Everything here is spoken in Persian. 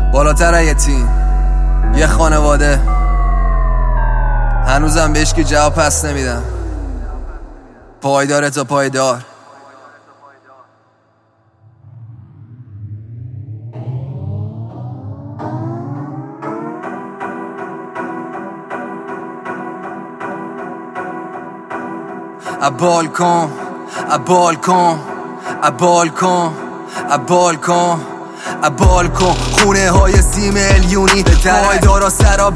بالاتر یه تیم، یه خانواده، هنوزم بهش که جواب پس نمیدم. پایدار تا پایدار. بالکن بالکن خونه های 30 میلیونی پایدارا سرا